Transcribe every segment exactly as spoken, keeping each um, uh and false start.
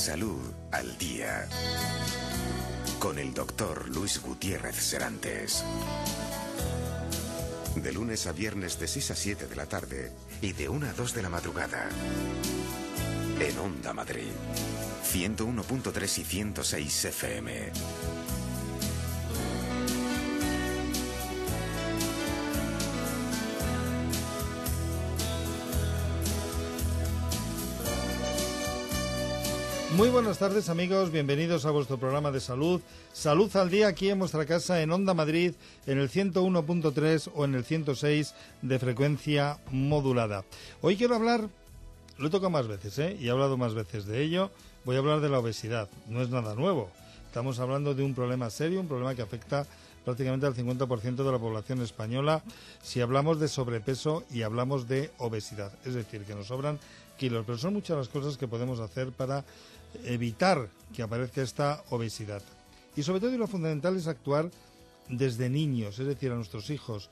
Salud al Día, con el doctor Luis Gutiérrez Serantes. De lunes a viernes de seis a siete de la tarde y de una a dos de la madrugada. En Onda Madrid, ciento uno punto tres y ciento seis F M. Muy buenas tardes, amigos, bienvenidos a vuestro programa de salud, Salud al Día, aquí en vuestra casa en Onda Madrid, en el ciento uno punto tres o en el ciento seis de frecuencia modulada. Hoy quiero hablar, lo he tocado más veces, ¿eh? y he hablado más veces de ello, voy a hablar de la obesidad, no es nada nuevo, estamos hablando de un problema serio, un problema que afecta prácticamente al cincuenta por ciento de la población española si hablamos de sobrepeso y hablamos de obesidad, es decir, que nos sobran kilos, pero son muchas las cosas que podemos hacer para evitar que aparezca esta obesidad. Y sobre todo, y lo fundamental es actuar desde niños, es decir, a nuestros hijos,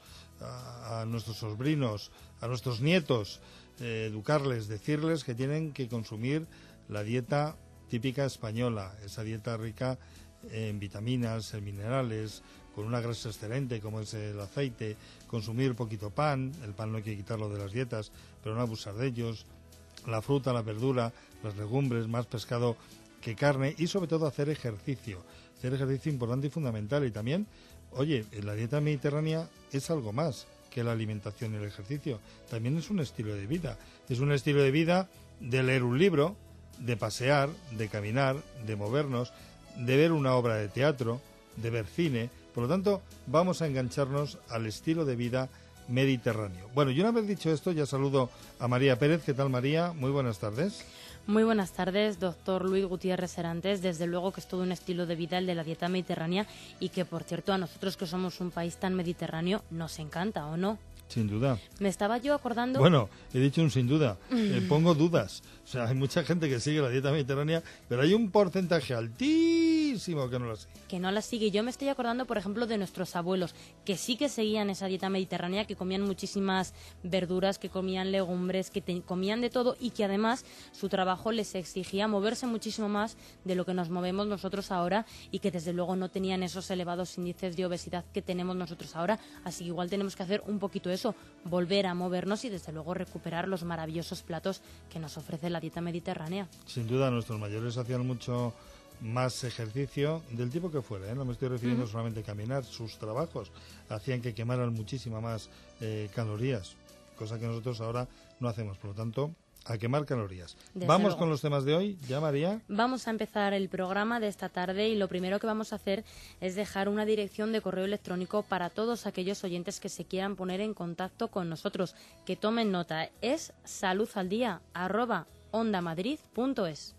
a, a nuestros sobrinos, a nuestros nietos, eh, educarles, decirles que tienen que consumir la dieta típica española, esa dieta rica en vitaminas, en minerales, con una grasa excelente como es el aceite, consumir poquito pan, el pan no hay que quitarlo de las dietas, pero no abusar de ellos, la fruta, la verdura, las legumbres, más pescado que carne y sobre todo hacer ejercicio, hacer ejercicio importante y fundamental. Y también, oye, la dieta mediterránea es algo más que la alimentación y el ejercicio, también es un estilo de vida, es un estilo de vida de leer un libro, de pasear, de caminar, de movernos, de ver una obra de teatro, de ver cine. Por lo tanto, vamos a engancharnos al estilo de vida mediterráneo. Bueno, y una vez dicho esto, ya saludo a María Pérez. ¿Qué tal, María? Muy buenas tardes. Muy buenas tardes, doctor Luis Gutiérrez Serantes. Desde luego que es todo un estilo de vida el de la dieta mediterránea y que, por cierto, a nosotros que somos un país tan mediterráneo nos encanta, ¿o no? Sin duda. Me estaba yo acordando... Bueno, he dicho un sin duda. Eh, pongo dudas. O sea, hay mucha gente que sigue la dieta mediterránea, pero hay un porcentaje altísimo que no la sigue. Que no la sigue. Yo me estoy acordando, por ejemplo, de nuestros abuelos, que sí que seguían esa dieta mediterránea, que comían muchísimas verduras, que comían legumbres, que te, comían de todo y que además su trabajo les exigía moverse muchísimo más de lo que nos movemos nosotros ahora y que desde luego no tenían esos elevados índices de obesidad que tenemos nosotros ahora. Así que igual tenemos que hacer un poquito eso, volver a movernos y desde luego recuperar los maravillosos platos que nos ofrece la dieta mediterránea. Sin duda, nuestros mayores hacían mucho más ejercicio del tipo que fuera, ¿eh? No me estoy refiriendo uh-huh. solamente a caminar, sus trabajos hacían que quemaran muchísimas más eh, calorías, cosa que nosotros ahora no hacemos, por lo tanto, a quemar calorías. Desde Vamos luego. Con los temas de hoy, ¿ya, María? Vamos a empezar el programa de esta tarde y lo primero que vamos a hacer es dejar una dirección de correo electrónico para todos aquellos oyentes que se quieran poner en contacto con nosotros, que tomen nota, es saludaldia arroba ondamadrid punto es.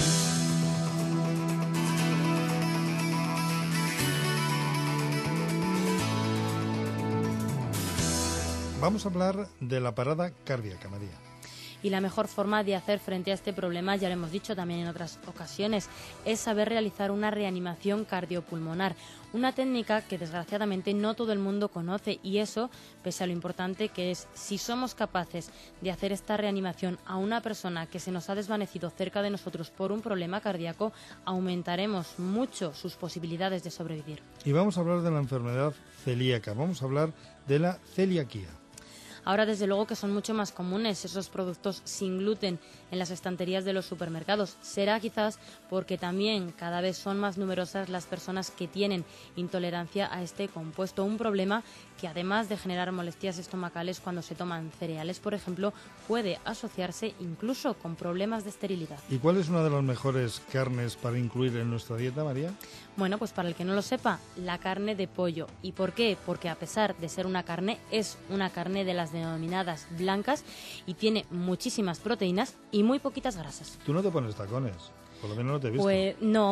Vamos a hablar de la parada cardíaca, María. Y la mejor forma de hacer frente a este problema, ya lo hemos dicho también en otras ocasiones, es saber realizar una reanimación cardiopulmonar, una técnica que desgraciadamente no todo el mundo conoce y eso, pese a lo importante que es, si somos capaces de hacer esta reanimación a una persona que se nos ha desvanecido cerca de nosotros por un problema cardíaco, aumentaremos mucho sus posibilidades de sobrevivir. Y vamos a hablar de la enfermedad celíaca, vamos a hablar de la celiaquía. Ahora, desde luego, que son mucho más comunes esos productos sin gluten en las estanterías de los supermercados. Será quizás porque también cada vez son más numerosas las personas que tienen intolerancia a este compuesto. Un problema que, además de generar molestias estomacales cuando se toman cereales, por ejemplo, puede asociarse incluso con problemas de esterilidad. ¿Y cuál es una de las mejores carnes para incluir en nuestra dieta, María? Bueno, pues para el que no lo sepa, la carne de pollo. ¿Y por qué? Porque a pesar de ser una carne, es una carne de las denominadas blancas y tiene muchísimas proteínas y muy poquitas grasas. Tú no te pones tacones, por lo menos no te he visto. Pues no, hombre,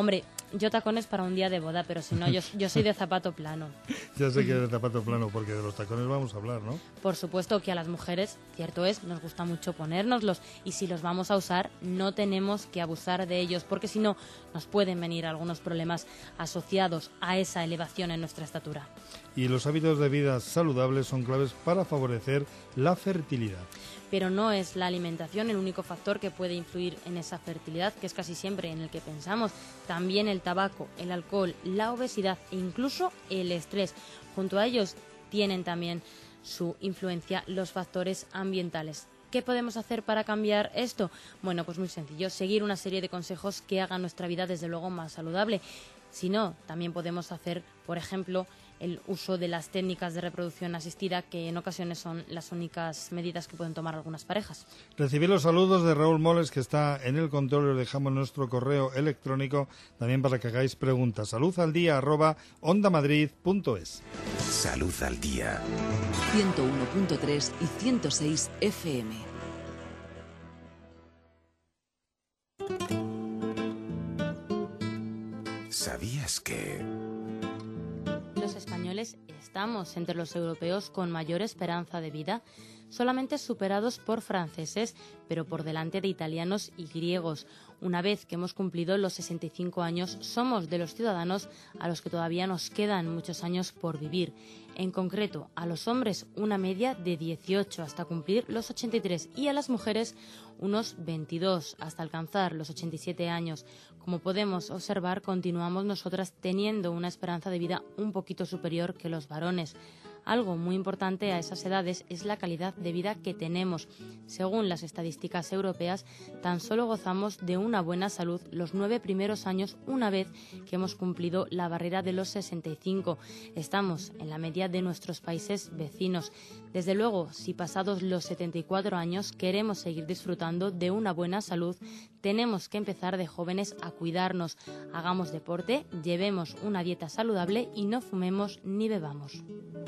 yo tacones para un día de boda, pero si no, yo, yo soy de zapato plano. Ya sé que es de zapato plano, porque de los tacones vamos a hablar, ¿no? Por supuesto que a las mujeres, cierto es, nos gusta mucho ponérnoslos, y si los vamos a usar, no tenemos que abusar de ellos, porque si no, nos pueden venir algunos problemas asociados a esa elevación en nuestra estatura. Y los hábitos de vida saludables son claves para favorecer la fertilidad. Pero no es la alimentación el único factor que puede influir en esa fertilidad, que es casi siempre en el que pensamos. También el tabaco, el alcohol, la obesidad e incluso el estrés. Junto a ellos tienen también su influencia los factores ambientales. ¿Qué podemos hacer para cambiar esto? Bueno, pues muy sencillo, seguir una serie de consejos que hagan nuestra vida desde luego más saludable. Si no, también podemos hacer, por ejemplo, el uso de las técnicas de reproducción asistida, que en ocasiones son las únicas medidas que pueden tomar algunas parejas. Recibí los saludos de Raúl Moles, que está en el control, y os dejamos nuestro correo electrónico también para que hagáis preguntas. saludaldía arroba ondamadrid punto es. Salud al Día. ciento uno punto tres y ciento seis F M. ¿Sabías que...? Los españoles estamos entre los europeos con mayor esperanza de vida, solamente superados por franceses, pero por delante de italianos y griegos. Una vez que hemos cumplido los sesenta y cinco años, somos de los ciudadanos a los que todavía nos quedan muchos años por vivir. En concreto, a los hombres una media de dieciocho hasta cumplir los ochenta y tres y a las mujeres unos veintidós hasta alcanzar los ochenta y siete años. Como podemos observar, continuamos nosotras teniendo una esperanza de vida un poquito superior que los varones. Algo muy importante a esas edades es la calidad de vida que tenemos. Según las estadísticas europeas, tan solo gozamos de una buena salud los nueve primeros años una vez que hemos cumplido la barrera de los sesenta y cinco. Estamos en la media de nuestros países vecinos. Desde luego, si pasados los setenta y cuatro años queremos seguir disfrutando de una buena salud, tenemos que empezar de jóvenes a cuidarnos. Hagamos deporte, llevemos una dieta saludable y no fumemos ni bebamos.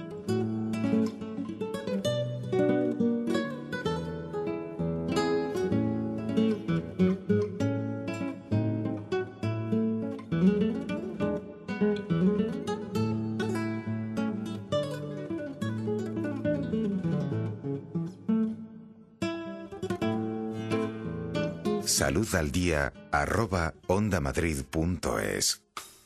Salud al Día arroba ondamadrid punto es.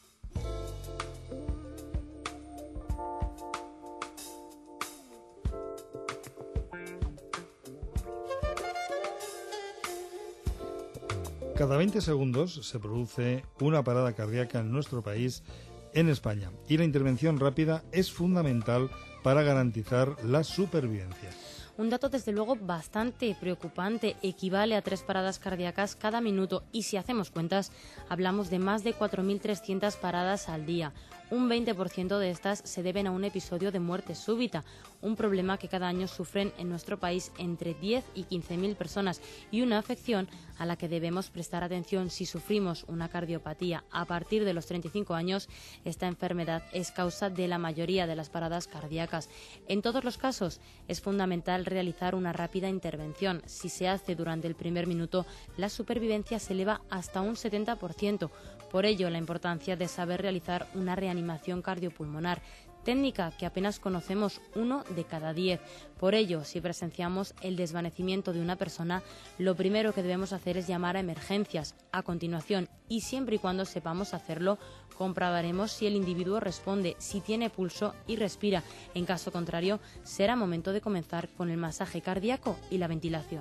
Cada veinte segundos se produce una parada cardíaca en nuestro país, en España, y la intervención rápida es fundamental para garantizar la supervivencia. Un dato desde luego bastante preocupante, equivale a tres paradas cardíacas cada minuto y si hacemos cuentas hablamos de más de cuatro mil trescientas paradas al día. Un veinte por ciento de estas se deben a un episodio de muerte súbita, un problema que cada año sufren en nuestro país entre diez y quince mil personas y una afección a la que debemos prestar atención si sufrimos una cardiopatía. A partir de los treinta y cinco años, esta enfermedad es causa de la mayoría de las paradas cardíacas. En todos los casos, es fundamental realizar una rápida intervención. Si se hace durante el primer minuto, la supervivencia se eleva hasta un setenta por ciento. Por ello, la importancia de saber realizar una reanimación cardiopulmonar, técnica que apenas conocemos uno de cada diez. Por ello, si presenciamos el desvanecimiento de una persona, lo primero que debemos hacer es llamar a emergencias. A continuación, y siempre y cuando sepamos hacerlo, comprobaremos si el individuo responde, si tiene pulso y respira. En caso contrario, será momento de comenzar con el masaje cardíaco y la ventilación.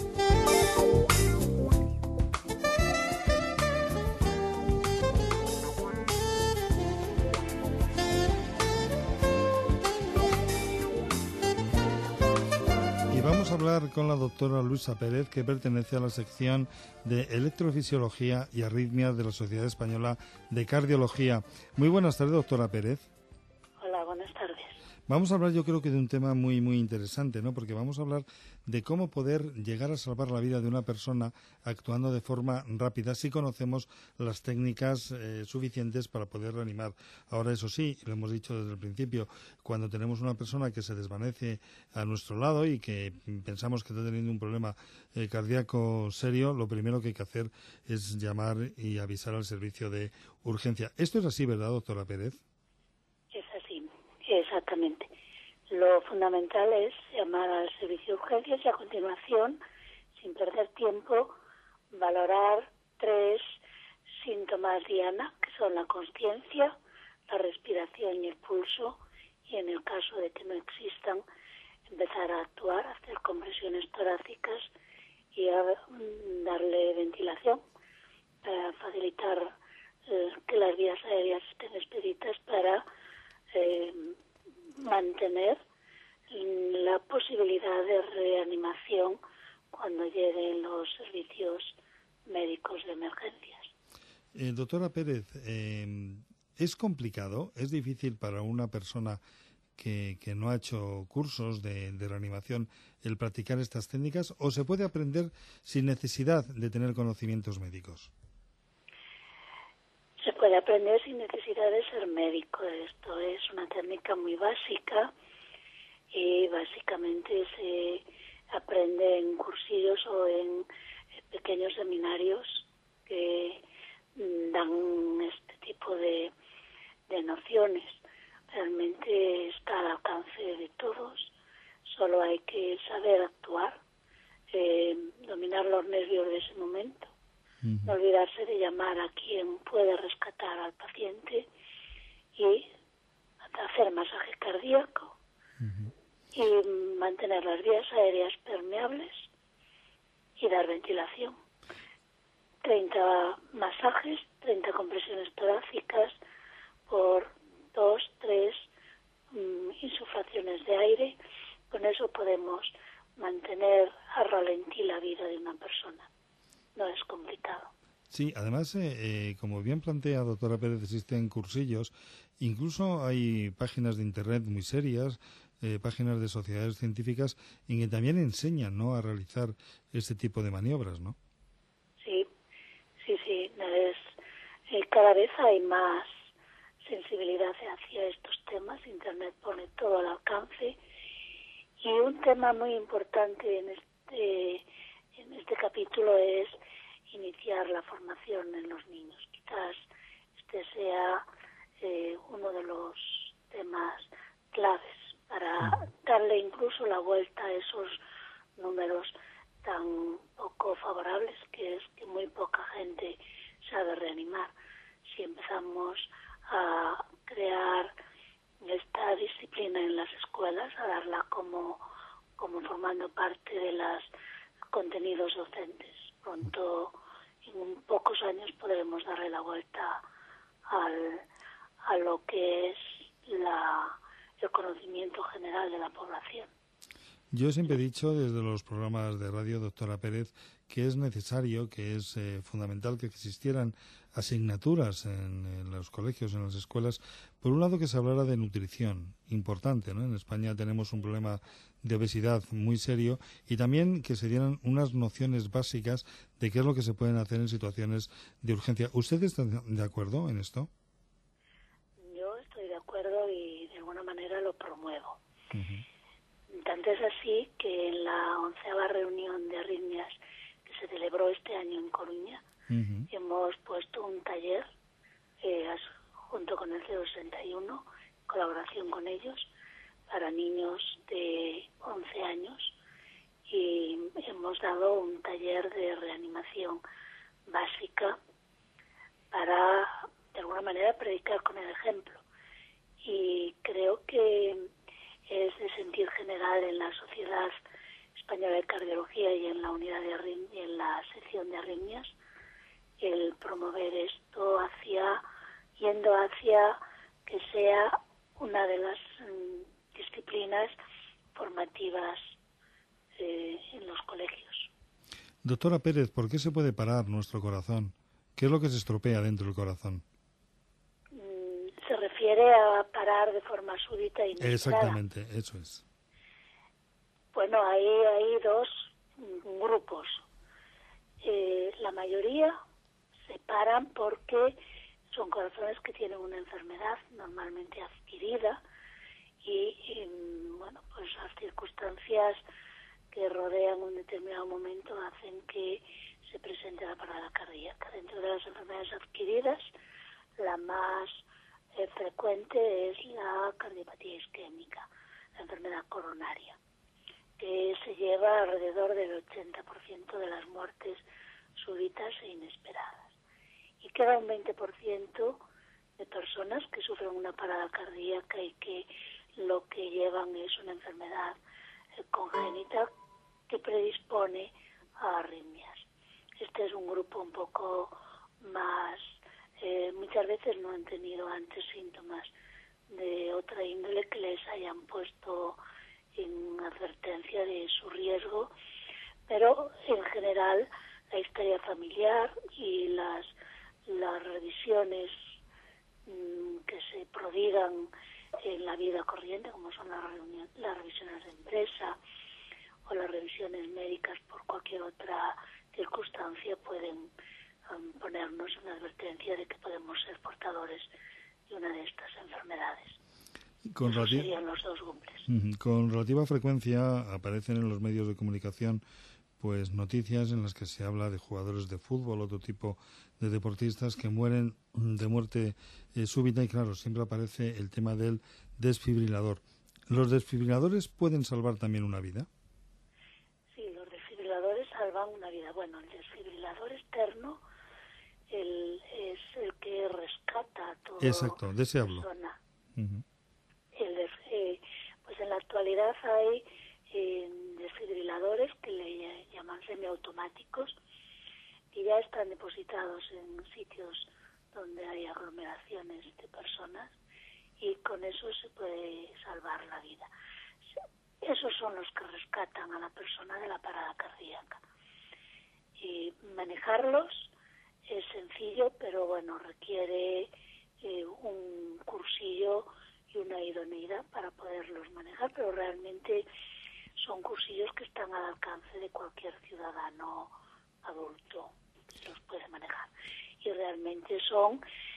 Vamos a hablar con la doctora Luisa Pérez, que pertenece a la sección de Electrofisiología y Arritmias de la Sociedad Española de Cardiología. Muy buenas tardes, doctora Pérez. Hola, buenas tardes. Vamos a hablar, yo creo que de un tema muy muy interesante, ¿no? Porque vamos a hablar de cómo poder llegar a salvar la vida de una persona actuando de forma rápida si conocemos las técnicas eh, suficientes para poder reanimar. Ahora, eso sí, lo hemos dicho desde el principio, cuando tenemos una persona que se desvanece a nuestro lado y que pensamos que está teniendo un problema eh, cardíaco serio, lo primero que hay que hacer es llamar y avisar al servicio de urgencia. Esto es así, ¿verdad, doctora Pérez? Es así, exactamente. Lo fundamental es llamar al servicio de urgencias y a continuación, sin perder tiempo, valorar tres síntomas diana, que son la consciencia, la respiración y el pulso, y en el caso de que no existan, empezar a actuar, hacer compresiones torácicas y a darle ventilación para facilitar eh, que las vías aéreas estén expeditas para eh, mantener la posibilidad de reanimación cuando lleguen los servicios médicos de emergencias. Eh, doctora Pérez, eh, ¿es complicado, es difícil para una persona que, que no ha hecho cursos de, de reanimación el practicar estas técnicas o se puede aprender sin necesidad de tener conocimientos médicos? Se puede aprender sin necesidad de ser médico. Esto es una técnica muy básica y básicamente se aprende en cursillos o en pequeños seminarios que dan este tipo de, de nociones. Realmente está al alcance de todos, solo hay que saber actuar, eh, dominar los nervios de ese momento. No olvidarse de llamar a quien puede rescatar al paciente y hacer masaje cardíaco uh-huh. y mantener las vías aéreas permeables y dar ventilación. treinta masajes, treinta compresiones torácicas por dos, tres um, insuflaciones de aire. Con eso podemos mantener a ralentí la vida de una persona. No es complicado. Sí, además, eh, eh, como bien plantea doctora Pérez, existen cursillos, incluso hay páginas de internet muy serias, eh, páginas de sociedades científicas, en que también enseñan, ¿no?, a realizar este tipo de maniobras, ¿no? Sí, sí, sí. Es, eh, cada vez hay más sensibilidad hacia estos temas. Internet pone todo al alcance. Y un tema muy importante en este en este capítulo es iniciar la formación en los niños. Quizás este sea eh, uno de los temas claves para darle incluso la vuelta a esos números tan poco favorables, que es que muy poca gente sabe reanimar. Si empezamos a crear esta disciplina en las escuelas, a darla como, como formando parte de los contenidos docentes, pronto, en pocos años, podremos darle la vuelta al, a lo que es la, el conocimiento general de la población. Yo siempre he dicho desde los programas de radio, doctora Pérez, que es necesario, que es eh, fundamental que existieran asignaturas en, en los colegios, en las escuelas. Por un lado, que se hablara de nutrición, importante, ¿no? En España tenemos un problema de obesidad muy serio, y también que se dieran unas nociones básicas de qué es lo que se pueden hacer en situaciones de urgencia. ¿Usted está de acuerdo en esto? Yo estoy de acuerdo y de alguna manera lo promuevo. Uh-huh. Tanto es así que en la onceava reunión de arritmias que se celebró este año en Coruña, uh-huh. hemos puesto un taller eh, junto con el cero sesenta y uno, en colaboración con ellos, para niños de once años, y hemos dado un taller de reanimación básica para, de alguna manera, predicar con el ejemplo. Y creo que es de sentir general en la Sociedad Española de Cardiología y en la unidad de arritmias, y en la sección de arritmias, el promover esto hacia, yendo hacia que sea una de las um, disciplinas formativas eh, en los colegios. Doctora Pérez, ¿por qué se puede parar nuestro corazón? ¿Qué es lo que se estropea dentro del corazón? Mm, se refiere refiere a parar de forma súbita y inesperada. Exactamente, eso es. Bueno, ahí hay dos grupos. Eh, la mayoría se paran porque son corazones que tienen una enfermedad normalmente adquirida y, y bueno, pues las circunstancias que rodean un determinado momento hacen que se presente la parada cardíaca. Dentro de las enfermedades adquiridas, la más eh, frecuente es la cardiopatía isquémica, la enfermedad coronaria, que se lleva alrededor del ochenta por ciento de las muertes súbitas e inesperadas. Y queda un veinte por ciento de personas que sufren una parada cardíaca y que lo que llevan es una enfermedad eh, congénita que predispone a arritmias. Este es un grupo un poco más, eh, muchas veces no han tenido antes síntomas de otra índole que les hayan puesto en advertencia de su riesgo, pero en general la historia familiar y las, las revisiones mmm, que se prodigan en la vida corriente, como son las, reunión, las revisiones de empresa o las revisiones médicas por cualquier otra circunstancia, pueden um, ponernos una advertencia de que podemos ser portadores de una de estas enfermedades. Con, Esos relati- serían los dos grupos. uh-huh. Con relativa frecuencia aparecen en los medios de comunicación pues noticias en las que se habla de jugadores de fútbol, otro tipo de deportistas que mueren de muerte eh, súbita, y claro, siempre aparece el tema del desfibrilador. ¿Los desfibriladores pueden salvar también una vida? Sí, los desfibriladores salvan una vida. Bueno, el desfibrilador externo el, es el que rescata a toda Exacto, de ese hablo. persona. Uh-huh. El de, eh, pues en la actualidad hay eh, desfibriladores que le llaman semiautomáticos, que ya están depositados en sitios donde hay aglomeraciones de personas, y con eso se puede salvar la vida. Esos son los que rescatan a la persona de la parada cardíaca. Y manejarlos es sencillo, pero bueno, requiere eh, un cursillo y una idoneidad para poderlos manejar, pero realmente son cursillos que están al alcance de cualquier ciudadano adulto, que los puede manejar. Y realmente son,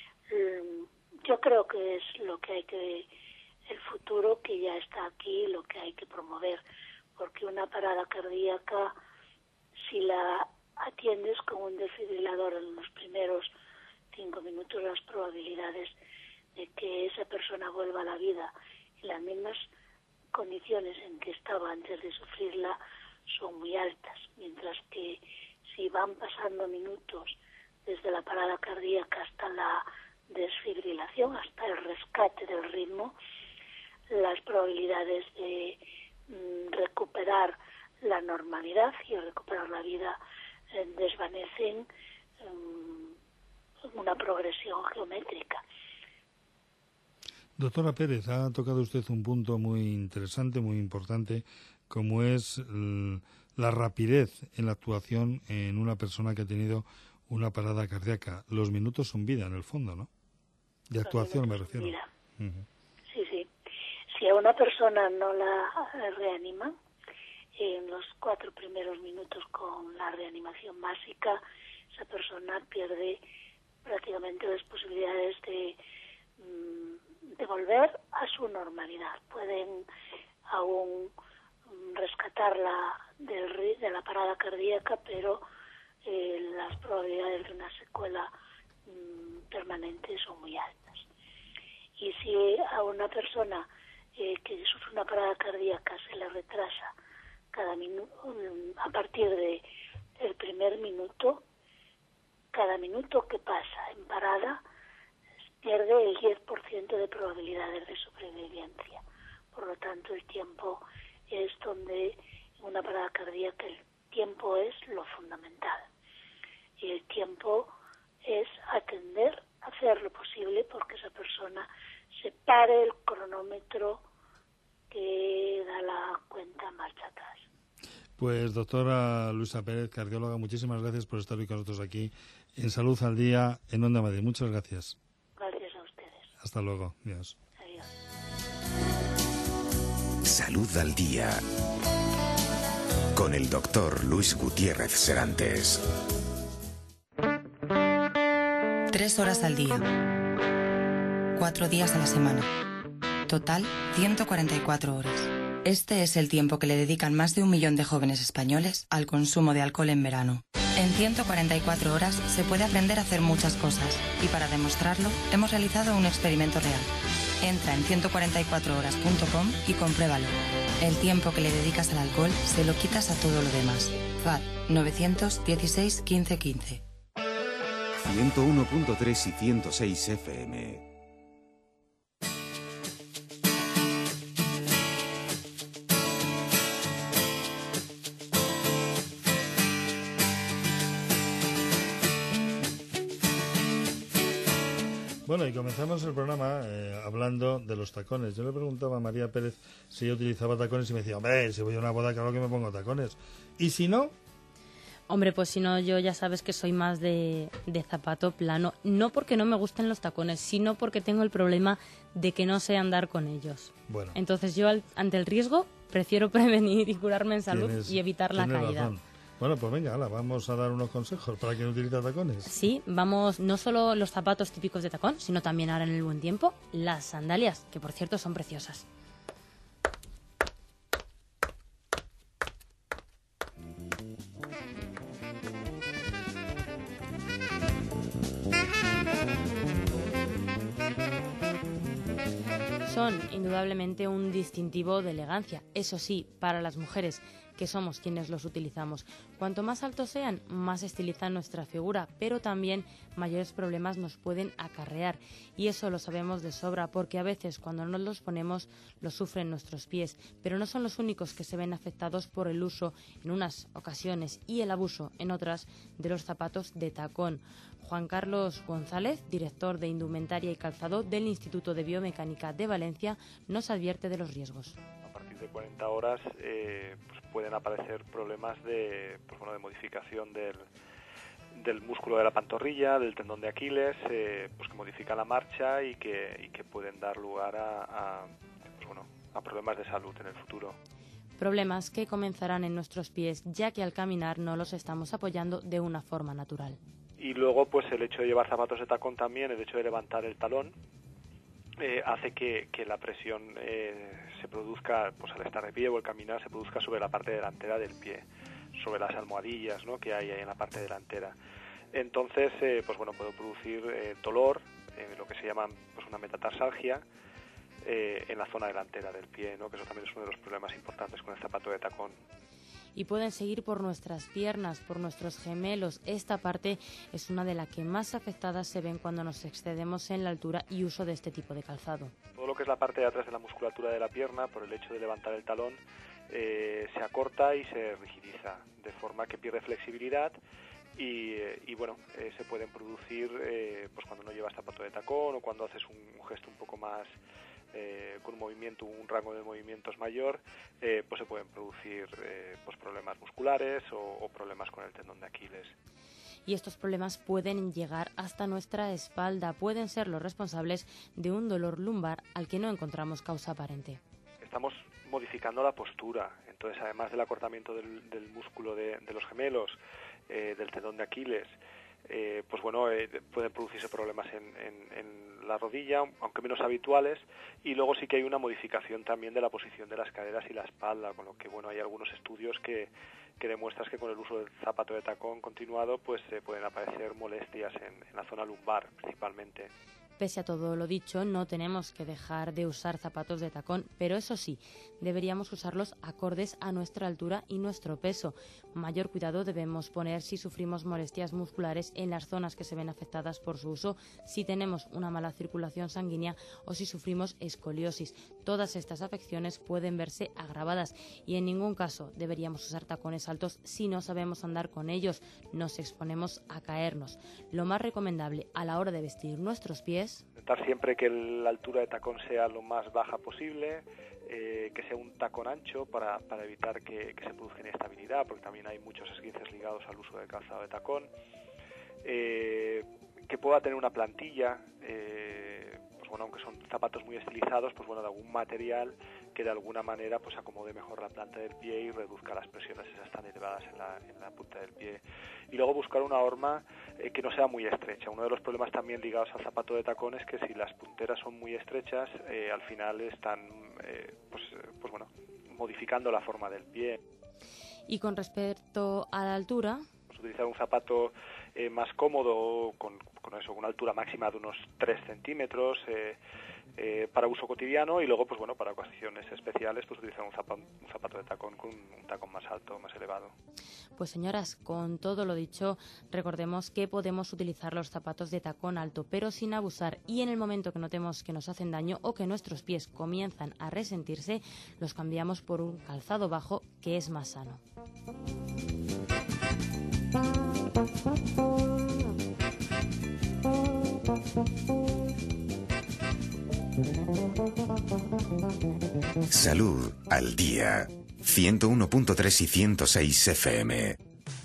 yo creo que es lo que hay que, el futuro que ya está aquí, lo que hay que promover, porque una parada cardíaca, si la atiendes con un desfibrilador en los primeros cinco minutos, las probabilidades de que esa persona vuelva a la vida en las mismas condiciones en que estaba antes de sufrirla son muy altas, mientras que si van pasando minutos desde la parada cardíaca hasta la desfibrilación, hasta el rescate del ritmo, las probabilidades de mm, recuperar la normalidad y recuperar la vida eh, desvanecen en una progresión geométrica. Doctora Pérez, ha tocado usted un punto muy interesante, muy importante, como es l- la rapidez en la actuación en una persona que ha tenido una parada cardíaca. Los minutos son vida, en el fondo, ¿no? De actuación me refiero. Mira, Uh-huh. sí, sí. Si a una persona no la reaniman, en los cuatro primeros minutos con la reanimación básica, esa persona pierde prácticamente las posibilidades de, de volver a su normalidad. Pueden aún rescatarla del, de la parada cardíaca, pero eh, las probabilidades de una secuela mmm, permanente son muy altas. Y si a una persona eh, que sufre una parada cardíaca se le retrasa cada minuto, a partir de el primer minuto, cada minuto que pasa en parada pierde el diez por ciento de probabilidades de sobrevivencia. Por lo tanto, el tiempo es donde en una parada cardíaca el tiempo es lo fundamental. Y el tiempo es atender, hacer lo posible porque esa persona se pare el cronómetro que da la cuenta marcha atrás. Pues doctora Luisa Pérez, cardióloga, muchísimas gracias por estar hoy con nosotros aquí en Salud al Día en Onda Madrid. Muchas gracias. Gracias a ustedes. Hasta luego. Adiós. Adiós. Salud al día. Con el doctor Luis Gutiérrez Serantes. Tres horas al día. Cuatro días a la semana. Total, ciento cuarenta y cuatro horas. Este es el tiempo que le dedican más de un millón de jóvenes españoles al consumo de alcohol en verano. En ciento cuarenta y cuatro horas se puede aprender a hacer muchas cosas y para demostrarlo hemos realizado un experimento real. Entra en ciento cuarenta y cuatro horas punto com y compruébalo. El tiempo que le dedicas al alcohol se lo quitas a todo lo demás. F A D nueve uno seis, uno cinco uno cinco. ciento uno punto tres y ciento seis F M. Bueno, y comenzamos el programa eh, hablando de los tacones. Yo le preguntaba a María Pérez si ella utilizaba tacones y me decía, hombre, si voy a una boda, claro que me pongo tacones. ¿Y si no? Hombre, pues si no, yo ya sabes que soy más de, de zapato plano. No porque no me gusten los tacones, sino porque tengo el problema de que no sé andar con ellos. Bueno. Entonces yo, al, ante el riesgo, prefiero prevenir y curarme en salud Tienes, y evitar la caída. Razón. Bueno, pues venga, ala, vamos a dar unos consejos para quien utiliza tacones. Sí, vamos, no solo los zapatos típicos de tacón, sino también ahora en el buen tiempo, las sandalias, que por cierto son preciosas. Son indudablemente un distintivo de elegancia, eso sí, para las mujeres, que somos quienes los utilizamos. Cuanto más altos sean, más estilizan nuestra figura, pero también mayores problemas nos pueden acarrear. Y eso lo sabemos de sobra, porque a veces cuando nos los ponemos, los sufren nuestros pies. Pero no son los únicos que se ven afectados por el uso, en unas ocasiones, y el abuso, en otras, de los zapatos de tacón. Juan Carlos González, director de Indumentaria y Calzado del Instituto de Biomecánica de Valencia, nos advierte de los riesgos. A partir de cuarenta horas eh, pues pueden aparecer problemas de, pues bueno, de modificación del, del músculo de la pantorrilla, del tendón de Aquiles, eh, pues que modifican la marcha y que, y que pueden dar lugar a, a, pues bueno, a problemas de salud en el futuro. Problemas que comenzarán en nuestros pies, ya que al caminar no los estamos apoyando de una forma natural. Y luego, pues el hecho de llevar zapatos de tacón también, el hecho de levantar el talón, eh, hace que, que la presión eh, se produzca, pues al estar de pie o al caminar, se produzca sobre la parte delantera del pie, sobre las almohadillas, ¿no?, que hay ahí en la parte delantera. Entonces, eh, pues bueno, puede producir eh, dolor, eh, lo que se llama pues una metatarsalgia, eh, en la zona delantera del pie, ¿no?, que eso también es uno de los problemas importantes con el zapato de tacón. Y pueden seguir por nuestras piernas, por nuestros gemelos. Esta parte es una de las que más afectadas se ven cuando nos excedemos en la altura y uso de este tipo de calzado. Todo lo que es la parte de atrás de la musculatura de la pierna, por el hecho de levantar el talón, eh, se acorta y se rigidiza, de forma que pierde flexibilidad y, eh, y bueno, eh, se pueden producir eh, pues cuando no llevas zapato de tacón o cuando haces un, un gesto un poco más... Eh, con un movimiento, un rango de movimientos mayor, eh, pues se pueden producir eh, pues problemas musculares o, o problemas con el tendón de Aquiles. Y estos problemas pueden llegar hasta nuestra espalda, pueden ser los responsables de un dolor lumbar al que no encontramos causa aparente. Estamos modificando la postura, entonces además del acortamiento del, del músculo de, de los gemelos, eh, del tendón de Aquiles, eh, pues bueno, eh, pueden producirse problemas en, en, en la rodilla, aunque menos habituales, y luego sí que hay una modificación también de la posición de las caderas y la espalda, con lo que bueno, hay algunos estudios que, que demuestran que con el uso del zapato de tacón continuado pues eh, pueden aparecer molestias en, en la zona lumbar principalmente. Pese a todo lo dicho, no tenemos que dejar de usar zapatos de tacón, pero eso sí, deberíamos usarlos acordes a nuestra altura y nuestro peso. Mayor cuidado debemos poner si sufrimos molestias musculares en las zonas que se ven afectadas por su uso, si tenemos una mala circulación sanguínea o si sufrimos escoliosis. Todas estas afecciones pueden verse agravadas y en ningún caso deberíamos usar tacones altos si no sabemos andar con ellos. Nos exponemos a caernos. Lo más recomendable a la hora de vestir nuestros pies, intentar siempre que la altura de tacón sea lo más baja posible, eh, que sea un tacón ancho para, para evitar que, que se produzca inestabilidad, porque también hay muchos esguinces ligados al uso del calzado de tacón, eh, que pueda tener una plantilla, eh, pues bueno, aunque son zapatos muy estilizados, pues bueno, de algún material que de alguna manera pues acomode mejor la planta del pie y reduzca las presiones esas tan elevadas en la, en la punta del pie. Y luego buscar una horma eh, que no sea muy estrecha. Uno de los problemas también ligados al zapato de tacón es que si las punteras son muy estrechas, eh, al final están eh, pues, pues bueno, modificando la forma del pie. Y con respecto a la altura, utilizar un zapato eh, más cómodo con, con eso, una altura máxima de unos tres centímetros eh, eh, para uso cotidiano, y luego pues bueno, para ocasiones especiales pues utilizar un zapato, un zapato de tacón con un tacón más alto, más elevado. Pues señoras, con todo lo dicho, recordemos que podemos utilizar los zapatos de tacón alto, pero sin abusar, y en el momento que notemos que nos hacen daño o que nuestros pies comienzan a resentirse, los cambiamos por un calzado bajo, que es más sano. Salud al día. ciento uno punto tres y ciento seis F M.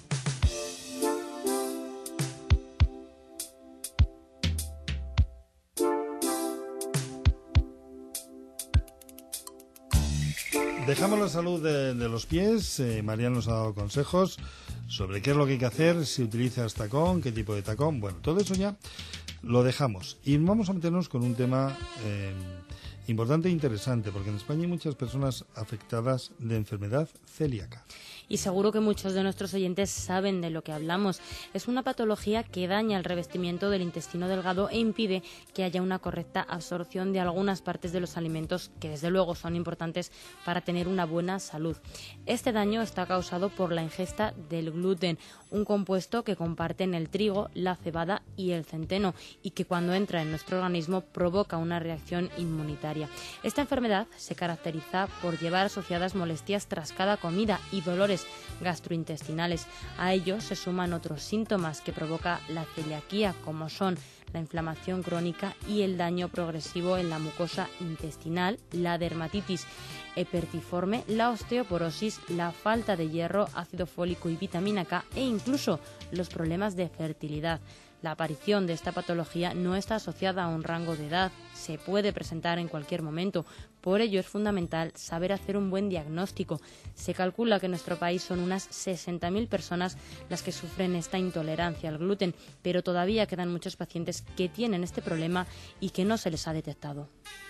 Dejamos la salud de, de los pies. Eh, Marian nos ha dado consejos sobre qué es lo que hay que hacer, si utilizas tacón, qué tipo de tacón. Bueno, todo eso ya lo dejamos. Y vamos a meternos con un tema eh, importante e interesante, porque en España hay muchas personas afectadas de enfermedad celíaca. Y seguro que muchos de nuestros oyentes saben de lo que hablamos. Es una patología que daña el revestimiento del intestino delgado e impide que haya una correcta absorción de algunas partes de los alimentos que desde luego son importantes para tener una buena salud. Este daño está causado por la ingesta del gluten, un compuesto que comparten el trigo, la cebada y el centeno, y que cuando entra en nuestro organismo provoca una reacción inmunitaria. Esta enfermedad se caracteriza por llevar asociadas molestias tras cada comida y dolores gastrointestinales. A ello se suman otros síntomas que provoca la celiaquía, como son la inflamación crónica y el daño progresivo en la mucosa intestinal, la dermatitis hipertiforme, la osteoporosis, la falta de hierro, ácido fólico y vitamina K, e incluso los problemas de fertilidad. La aparición de esta patología no está asociada a un rango de edad, se puede presentar en cualquier momento. Por ello es fundamental saber hacer un buen diagnóstico. Se calcula que en nuestro país son unas sesenta mil personas las que sufren esta intolerancia al gluten, pero todavía quedan muchos pacientes que tienen este problema y que no se les ha detectado.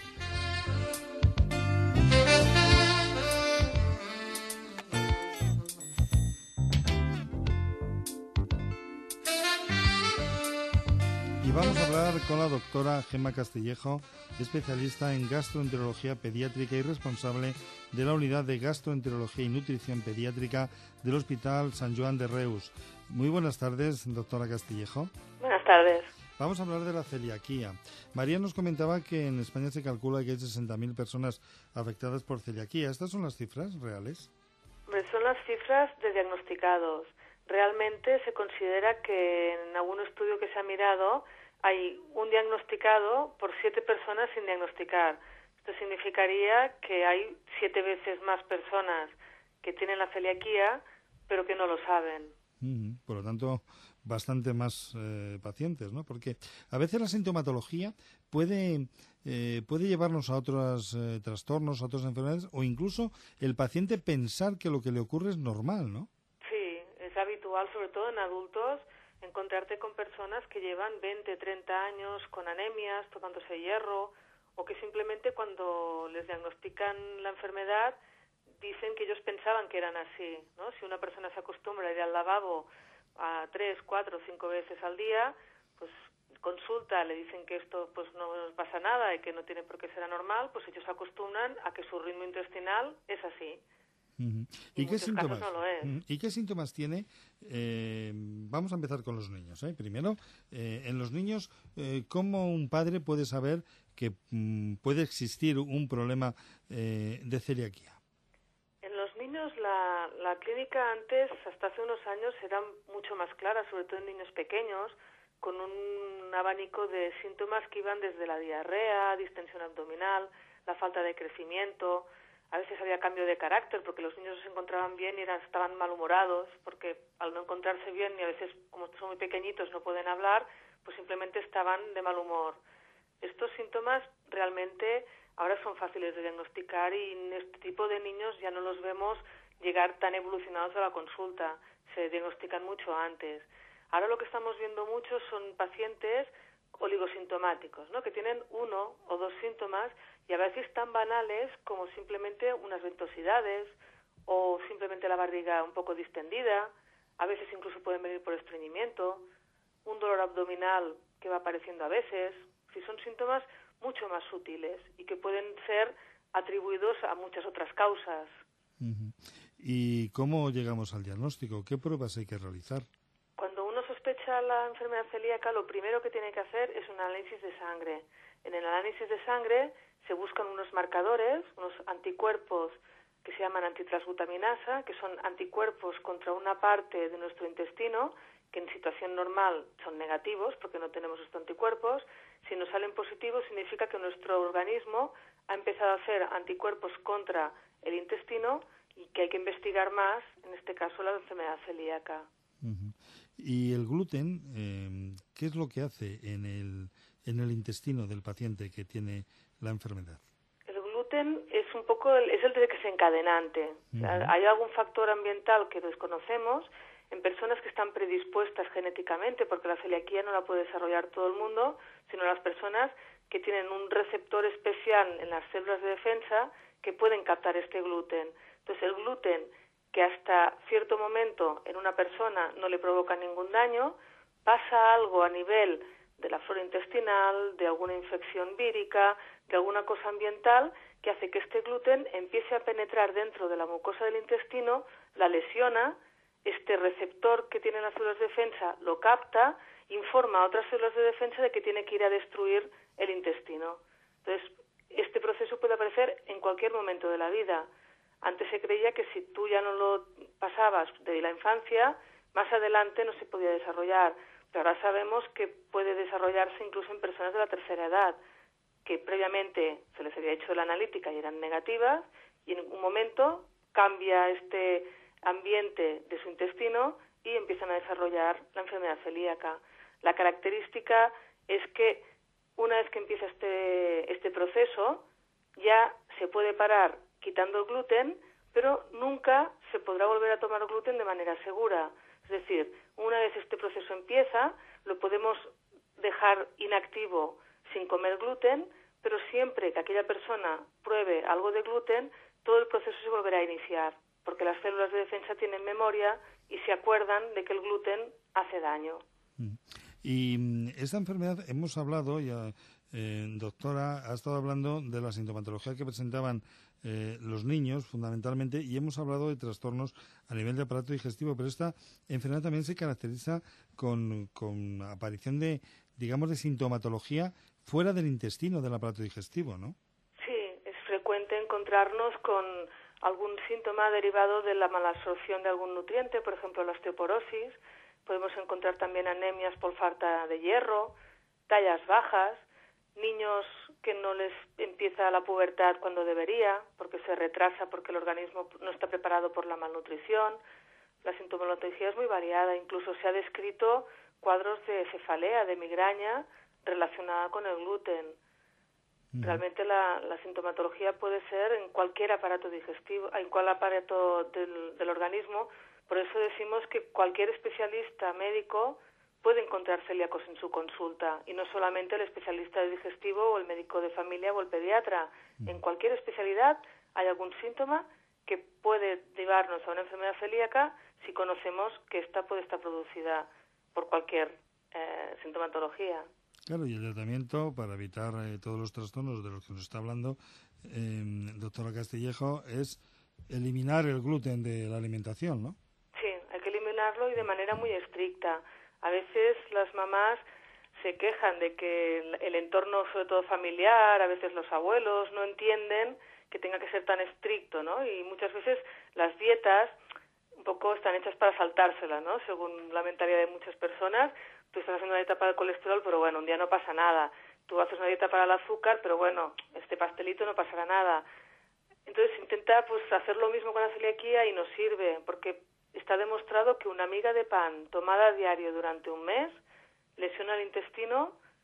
Y vamos a hablar con la doctora Gemma Castillejo, especialista en gastroenterología pediátrica y responsable de la unidad de gastroenterología y nutrición pediátrica del Hospital Sant Joan de Reus. Muy buenas tardes, doctora Castillejo. Buenas tardes. Vamos a hablar de la celiaquía. María nos comentaba que en España se calcula que hay sesenta mil personas afectadas por celiaquía. ¿Estas son las cifras reales? Pues son las cifras de diagnosticados. Realmente se considera que en algún estudio que se ha mirado hay un diagnosticado por siete personas sin diagnosticar. Esto significaría que hay siete veces más personas que tienen la celiaquía, pero que no lo saben. Mm, por lo tanto, bastante más eh, pacientes, ¿no? Porque a veces la sintomatología puede eh, puede llevarnos a otros eh, trastornos, a otras enfermedades, o incluso el paciente pensar que lo que le ocurre es normal, ¿no? Sí, es habitual, sobre todo en adultos, encontrarte con personas que llevan veinte, treinta años con anemias, tomándose hierro, o que simplemente cuando les diagnostican la enfermedad dicen que ellos pensaban que eran así, ¿no? Si una persona se acostumbra a ir al lavabo a tres, cuatro, cinco veces al día, pues consulta, le dicen que esto pues no pasa nada y que no tiene por qué ser anormal, pues ellos se acostumbran a que su ritmo intestinal es así. Uh-huh. ¿Y, ¿Y qué síntomas? No lo es. Uh-huh. ¿Y qué síntomas tiene? Eh, vamos a empezar con los niños. ¿eh? Primero, eh, en los niños, eh, ¿cómo un padre puede saber que um, puede existir un problema eh, de celiaquía? En los niños, la, la clínica antes, hasta hace unos años, era mucho más clara, sobre todo en niños pequeños, con un abanico de síntomas que iban desde la diarrea, distensión abdominal, la falta de crecimiento. A veces había cambio de carácter porque los niños se encontraban bien y eran, estaban malhumorados porque al no encontrarse bien y a veces como son muy pequeñitos no pueden hablar, pues simplemente estaban de mal humor. Estos síntomas realmente ahora son fáciles de diagnosticar y en este tipo de niños ya no los vemos llegar tan evolucionados a la consulta, se diagnostican mucho antes. Ahora lo que estamos viendo mucho son pacientes oligosintomáticos, ¿no?, que tienen uno o dos síntomas y a veces tan banales como simplemente unas ventosidades o simplemente la barriga un poco distendida, a veces incluso pueden venir por estreñimiento, un dolor abdominal que va apareciendo a veces. Si son síntomas mucho más sutiles y que pueden ser atribuidos a muchas otras causas. Uh-huh. ¿Y cómo llegamos al diagnóstico? ¿Qué pruebas hay que realizar? Cuando uno sospecha la enfermedad celíaca, lo primero que tiene que hacer es un análisis de sangre. En el análisis de sangre se buscan unos marcadores, unos anticuerpos que se llaman antitransglutaminasa, que son anticuerpos contra una parte de nuestro intestino, que en situación normal son negativos porque no tenemos estos anticuerpos. Si nos salen positivos significa que nuestro organismo ha empezado a hacer anticuerpos contra el intestino y que hay que investigar más, en este caso la enfermedad celíaca. Uh-huh. ¿Y el gluten, eh, qué es lo que hace en el, en el intestino del paciente que tiene la enfermedad? El gluten es un poco el, es el desencadenante. Uh-huh. Hay algún factor ambiental que desconocemos en personas que están predispuestas genéticamente, porque la celiaquía no la puede desarrollar todo el mundo, sino las personas que tienen un receptor especial en las células de defensa que pueden captar este gluten. Entonces, el gluten, que hasta cierto momento en una persona no le provoca ningún daño, pasa algo a nivel de la flora intestinal, de alguna infección vírica, de alguna cosa ambiental, que hace que este gluten empiece a penetrar dentro de la mucosa del intestino, la lesiona. Este receptor que tienen las células de defensa lo capta, informa a otras células de defensa de que tiene que ir a destruir el intestino. Entonces, este proceso puede aparecer en cualquier momento de la vida. Antes se creía que si tú ya no lo pasabas de la infancia, más adelante no se podía desarrollar. Pero ahora sabemos que puede desarrollarse incluso en personas de la tercera edad, que previamente se les había hecho la analítica y eran negativas, y en un momento cambia este ambiente de su intestino y empiezan a desarrollar la enfermedad celíaca. La característica es que una vez que empieza este, este proceso, ya se puede parar quitando el gluten, pero nunca se podrá volver a tomar gluten de manera segura. Es decir, una vez este proceso empieza, lo podemos dejar inactivo sin comer gluten, pero siempre que aquella persona pruebe algo de gluten, todo el proceso se volverá a iniciar, porque las células de defensa tienen memoria y se acuerdan de que el gluten hace daño. Y esta enfermedad, hemos hablado, ya, eh, doctora, ha estado hablando de la sintomatología que presentaban eh, los niños, fundamentalmente, y hemos hablado de trastornos a nivel de aparato digestivo, pero esta enfermedad también se caracteriza con, con aparición de, digamos, de sintomatología fuera del intestino del aparato digestivo, ¿no? Sí, es frecuente encontrarnos con algún síntoma derivado de la malabsorción de algún nutriente, por ejemplo, la osteoporosis. Podemos encontrar también anemias por falta de hierro, tallas bajas, niños que no les empieza la pubertad cuando debería, porque se retrasa, porque el organismo no está preparado por la malnutrición. La sintomatología es muy variada, incluso se ha descrito cuadros de cefalea, de migraña, relacionada con el gluten. Mm. Realmente la, la sintomatología puede ser en cualquier aparato digestivo, en cualquier aparato del, del organismo. Por eso decimos que cualquier especialista médico puede encontrar celíacos en su consulta, y no solamente el especialista de digestivo o el médico de familia o el pediatra. Mm. En cualquier especialidad hay algún síntoma que puede llevarnos a una enfermedad celíaca si conocemos que esta puede estar producida por cualquier eh, sintomatología. Claro, y el tratamiento para evitar eh, todos los trastornos de los que nos está hablando eh, doctora Castillejo es eliminar el gluten de la alimentación, ¿no? Sí, hay que eliminarlo y de manera muy estricta. A veces las mamás se quejan de que el, el entorno, sobre todo familiar, a veces los abuelos, no entienden que tenga que ser tan estricto, ¿no? Y muchas veces las dietas un poco están hechas para saltárselas, ¿no? Según la mentalidad de muchas personas. Tú estás haciendo una dieta para el colesterol, pero bueno, un día no pasa nada. Tú haces una dieta para el azúcar, pero bueno, este pastelito no pasará nada. Entonces intenta pues hacer lo mismo con la celiaquía y nos sirve, porque está demostrado que una miga de pan tomada a diario durante un mes lesiona el intestino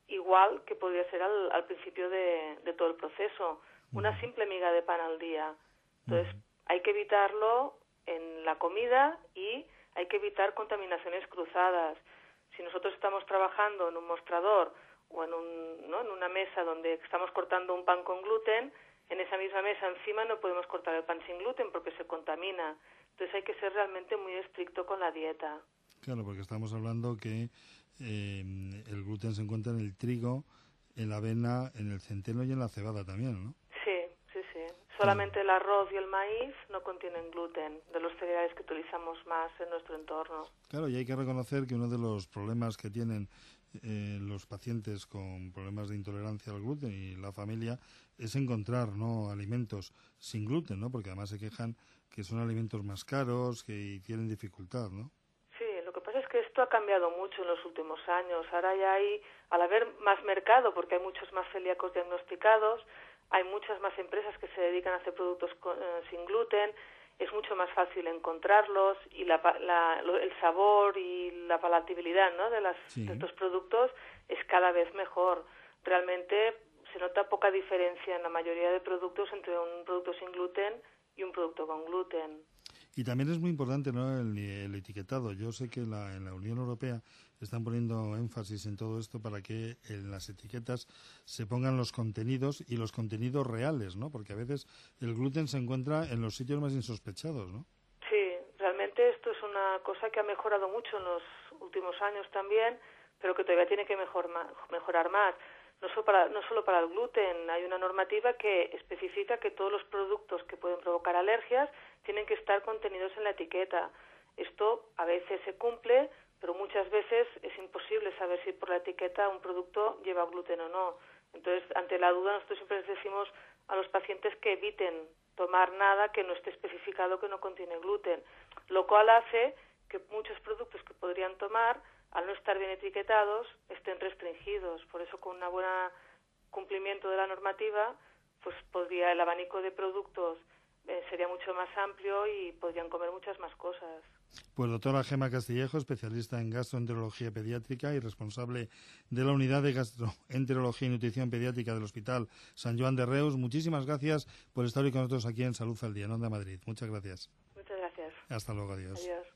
igual que podría ser al, al principio de, de todo el proceso. Una simple miga de pan al día. Entonces, hay que evitarlo en la comida y hay que evitar contaminaciones cruzadas. Si nosotros estamos trabajando en un mostrador o en, un, ¿no? en una mesa donde estamos cortando un pan con gluten, en esa misma mesa encima no podemos cortar el pan sin gluten porque se contamina. Entonces hay que ser realmente muy estricto con la dieta. Claro, porque estamos hablando que eh, el gluten se encuentra en el trigo, en la avena, en el centeno y en la cebada también, ¿no? Sí, sí, sí. Solamente el arroz y el maíz no contienen gluten, de los cereales que utilizamos más en nuestro entorno. Claro, y hay que reconocer que uno de los problemas que tienen eh, los pacientes con problemas de intolerancia al gluten y la familia es encontrar, ¿no?, alimentos sin gluten, ¿no? Porque además se quejan que son alimentos más caros, que tienen dificultad, ¿no? Sí, lo que pasa es que esto ha cambiado mucho en los últimos años. Ahora ya hay, al haber más mercado, porque hay muchos más celíacos diagnosticados, hay muchas más empresas que se dedican a hacer productos con, eh, sin gluten, es mucho más fácil encontrarlos y la, la, el sabor y la palatabilidad, ¿no?, de, las, sí. de estos productos es cada vez mejor. Realmente se nota poca diferencia en la mayoría de productos entre un producto sin gluten y un producto con gluten. Y también es muy importante, ¿no?, el, el etiquetado. Yo sé que la, en la Unión Europea están poniendo énfasis en todo esto para que en las etiquetas se pongan los contenidos y los contenidos reales, ¿no? Porque a veces el gluten se encuentra en los sitios más insospechados, ¿no? Sí, realmente esto es una cosa que ha mejorado mucho en los últimos años también, pero que todavía tiene que mejor, mejorar más. No solo, para, no solo para el gluten, hay una normativa que especifica que todos los productos que pueden provocar alergias tienen que estar contenidos en la etiqueta. Esto a veces se cumple, pero muchas veces es imposible saber si por la etiqueta un producto lleva gluten o no. Entonces, ante la duda, nosotros siempre les decimos a los pacientes que eviten tomar nada que no esté especificado que no contiene gluten, lo cual hace que muchos productos que podrían tomar, al no estar bien etiquetados, estén restringidos. Por eso, con un buen cumplimiento de la normativa, pues podría el abanico de productos eh, sería mucho más amplio y podrían comer muchas más cosas. Pues doctora Gemma Castillejo, especialista en gastroenterología pediátrica y responsable de la unidad de gastroenterología y nutrición pediátrica del Hospital San Joan de Reus, muchísimas gracias por estar hoy con nosotros aquí en Salud al Día, en Onda Madrid. Muchas gracias. Muchas gracias. Hasta luego, adiós. Adiós.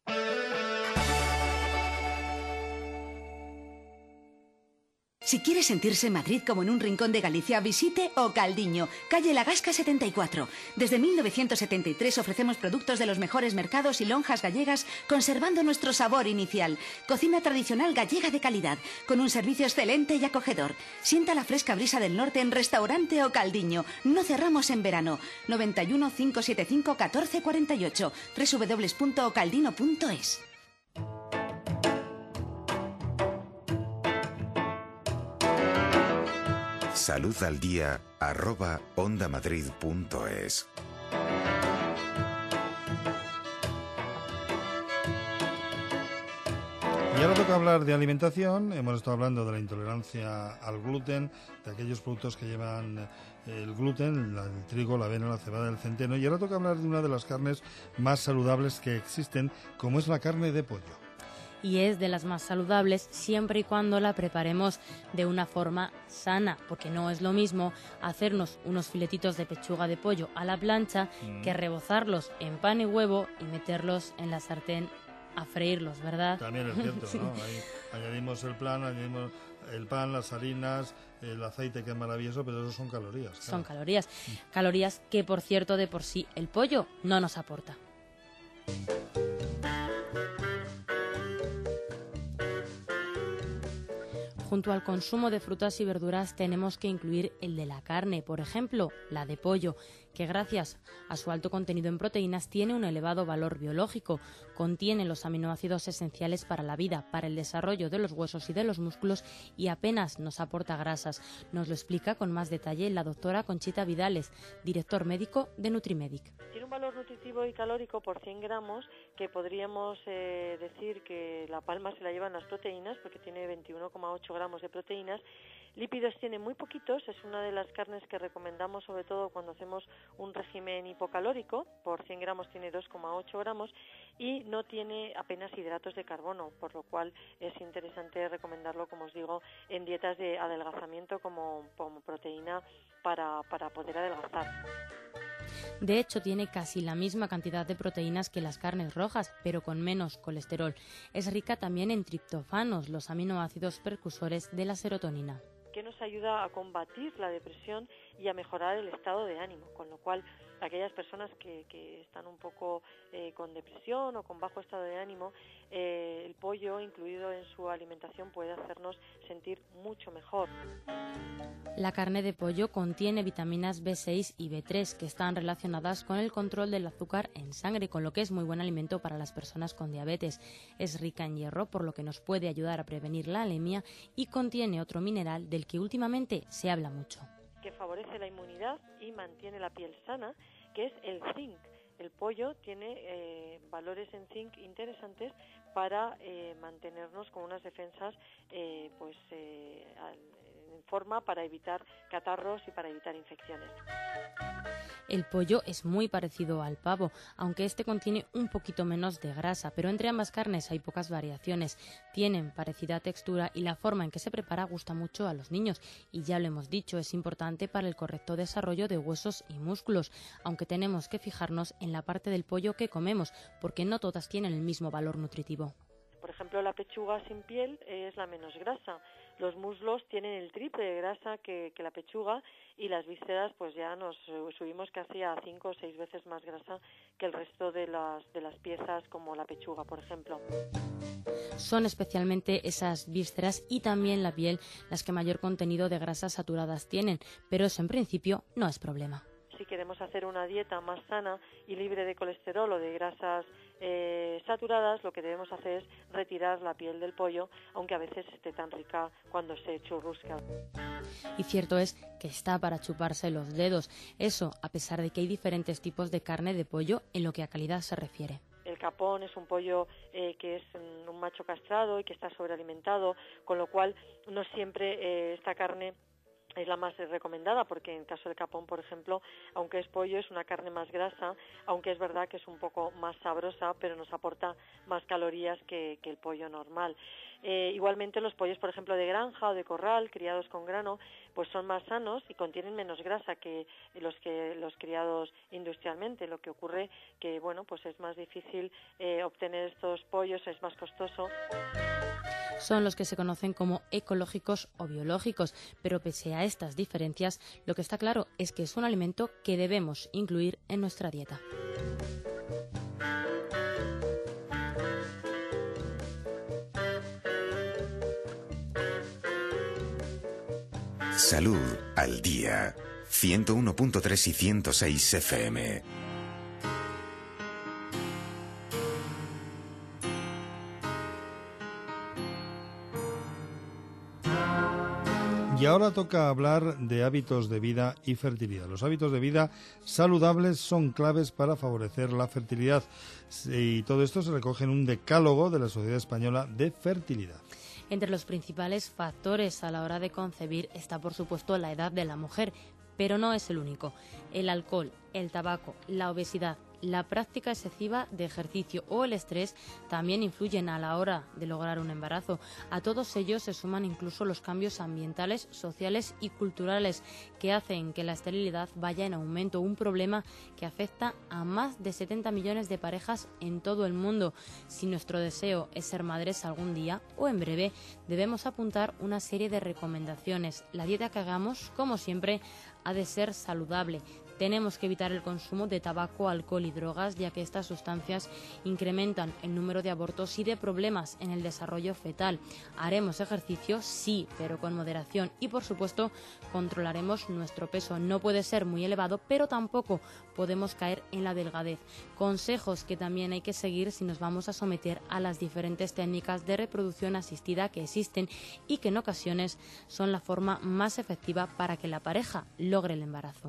Si quiere sentirse en Madrid como en un rincón de Galicia, visite O Caldiño, calle La Gasca setenta y cuatro. Desde mil novecientos setenta y tres ofrecemos productos de los mejores mercados y lonjas gallegas, conservando nuestro sabor inicial. Cocina tradicional gallega de calidad, con un servicio excelente y acogedor. Sienta la fresca brisa del norte en Restaurante O Caldiño. No cerramos en verano. noventa y uno, cinco setenta y cinco, catorce cuarenta y ocho. doble u doble u doble u punto ocaldino punto es. Salud al día, arroba ondamadrid.es. Y ahora toca hablar de alimentación. Hemos estado hablando de la intolerancia al gluten, de aquellos productos que llevan el gluten, el trigo, la avena, la cebada, el centeno. Y ahora toca hablar de una de las carnes más saludables que existen, como es la carne de pollo. Y es de las más saludables siempre y cuando la preparemos de una forma sana, porque no es lo mismo hacernos unos filetitos de pechuga de pollo a la plancha mm. que rebozarlos en pan y huevo y meterlos en la sartén a freírlos, ¿verdad? También es cierto, sí. ¿no? Ahí añadimos el pan, añadimos el pan, las harinas, el aceite, que es maravilloso, pero eso son calorías. Claro. Son calorías. Mm. Calorías que, por cierto, de por sí el pollo no nos aporta. Junto al consumo de frutas y verduras tenemos que incluir el de la carne, por ejemplo, la de pollo, que gracias a su alto contenido en proteínas tiene un elevado valor biológico. Contiene los aminoácidos esenciales para la vida, para el desarrollo de los huesos y de los músculos y apenas nos aporta grasas. Nos lo explica con más detalle la doctora Conchita Vidales, director médico de Nutrimedic. Tiene un valor nutritivo y calórico por cien gramos que podríamos eh, decir que la palma se la llevan las proteínas porque tiene veintiuno coma ocho gramos de proteínas. Lípidos tiene muy poquitos, es una de las carnes que recomendamos sobre todo cuando hacemos un régimen hipocalórico, por cien gramos tiene dos coma ocho gramos y no tiene apenas hidratos de carbono, por lo cual es interesante recomendarlo, como os digo, en dietas de adelgazamiento como, como proteína para, para poder adelgazar. De hecho, tiene casi la misma cantidad de proteínas que las carnes rojas, pero con menos colesterol. Es rica también en triptófanos, los aminoácidos precursores de la serotonina, que nos ayuda a combatir la depresión y a mejorar el estado de ánimo, con lo cual aquellas personas que, que están un poco eh, con depresión o con bajo estado de ánimo, eh, el pollo incluido en su alimentación puede hacernos sentir mucho mejor. La carne de pollo contiene vitaminas B seis y B tres que están relacionadas con el control del azúcar en sangre, con lo que es muy buen alimento para las personas con diabetes. Es rica en hierro, por lo que nos puede ayudar a prevenir la anemia, y contiene otro mineral del que últimamente se habla mucho, que favorece la inmunidad y mantiene la piel sana, que es el zinc. El pollo tiene eh, valores en zinc interesantes para eh, mantenernos con unas defensas eh, pues eh, en forma para evitar catarros y para evitar infecciones. El pollo es muy parecido al pavo, aunque este contiene un poquito menos de grasa, pero entre ambas carnes hay pocas variaciones. Tienen parecida textura y la forma en que se prepara gusta mucho a los niños, y ya lo hemos dicho, es importante para el correcto desarrollo de huesos y músculos, aunque tenemos que fijarnos en la parte del pollo que comemos, porque no todas tienen el mismo valor nutritivo. Por ejemplo, la pechuga sin piel es la menos grasa. Los muslos tienen el triple de grasa que, que la pechuga, y las vísceras pues ya nos subimos casi a cinco o seis veces más grasa que el resto de las, de las piezas, como la pechuga, por ejemplo. Son especialmente esas vísceras y también la piel las que mayor contenido de grasas saturadas tienen, pero eso en principio no es problema. Si queremos hacer una dieta más sana y libre de colesterol o de grasas eh, saturadas, lo que debemos hacer es retirar la piel del pollo, aunque a veces esté tan rica cuando se churrusca. Y cierto es que está para chuparse los dedos, eso a pesar de que hay diferentes tipos de carne de pollo en lo que a calidad se refiere. El capón es un pollo eh, que es un macho castrado y que está sobrealimentado, con lo cual no siempre eh, esta carne es la más recomendada, porque en caso del capón, por ejemplo, aunque es pollo, es una carne más grasa, aunque es verdad que es un poco más sabrosa, pero nos aporta más calorías que, que el pollo normal. Eh, igualmente los pollos, por ejemplo, de granja o de corral, criados con grano, pues son más sanos y contienen menos grasa que los que los criados industrialmente. Lo que ocurre que, bueno, pues es más difícil eh, obtener estos pollos, es más costoso. Son los que se conocen como ecológicos o biológicos, pero pese a estas diferencias, lo que está claro es que es un alimento que debemos incluir en nuestra dieta. Salud al día. ciento uno punto tres y ciento seis F M. Y ahora toca hablar de hábitos de vida y fertilidad. Los hábitos de vida saludables son claves para favorecer la fertilidad. Y todo esto se recoge en un decálogo de la Sociedad Española de Fertilidad. Entre los principales factores a la hora de concebir está, por supuesto, la edad de la mujer, pero no es el único. El alcohol, el tabaco, la obesidad, la práctica excesiva de ejercicio o el estrés también influyen a la hora de lograr un embarazo. A todos ellos se suman incluso los cambios ambientales, sociales y culturales que hacen que la esterilidad vaya en aumento, un problema que afecta a más de setenta millones de parejas en todo el mundo. Si nuestro deseo es ser madres algún día o en breve, debemos apuntar una serie de recomendaciones. La dieta que hagamos, como siempre, ha de ser saludable. Tenemos que evitar el consumo de tabaco, alcohol y drogas, ya que estas sustancias incrementan el número de abortos y de problemas en el desarrollo fetal. Haremos ejercicio, sí, pero con moderación, y por supuesto controlaremos nuestro peso. No puede ser muy elevado, pero tampoco podemos caer en la delgadez. Consejos que también hay que seguir si nos vamos a someter a las diferentes técnicas de reproducción asistida que existen y que en ocasiones son la forma más efectiva para que la pareja logre el embarazo.